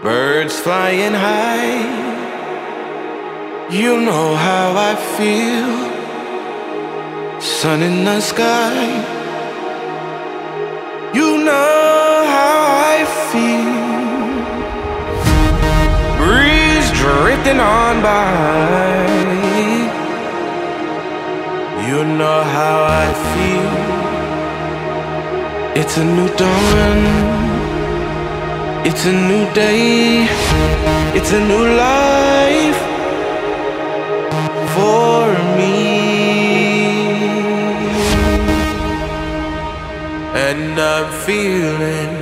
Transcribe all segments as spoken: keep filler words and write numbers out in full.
Birds flying high, you know how I feel. Sun in the sky, you know how I feel. Breeze drifting on by, you know how I feel. It's a new dawn, it's a new day, it's a new life for me. And I'm feeling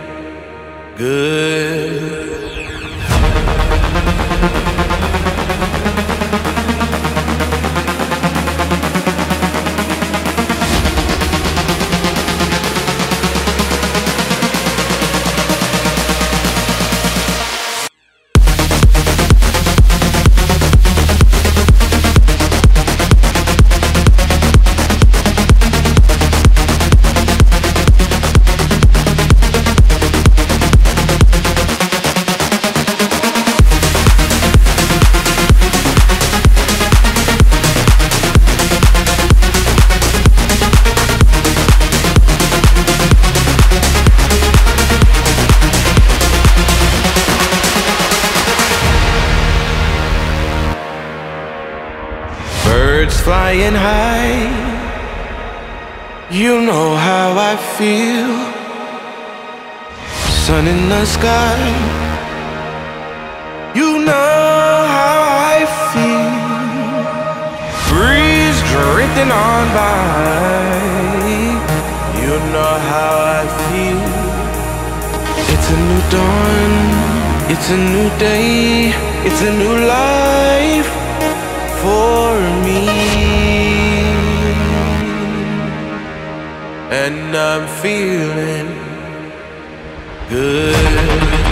good. Birds flying high, you know how I feel. Sun in the sky, you know how I feel. Breeze drifting on by, you know how I feel. It's a new dawn, it's a new day, it's a new life for me. And I'm feeling good.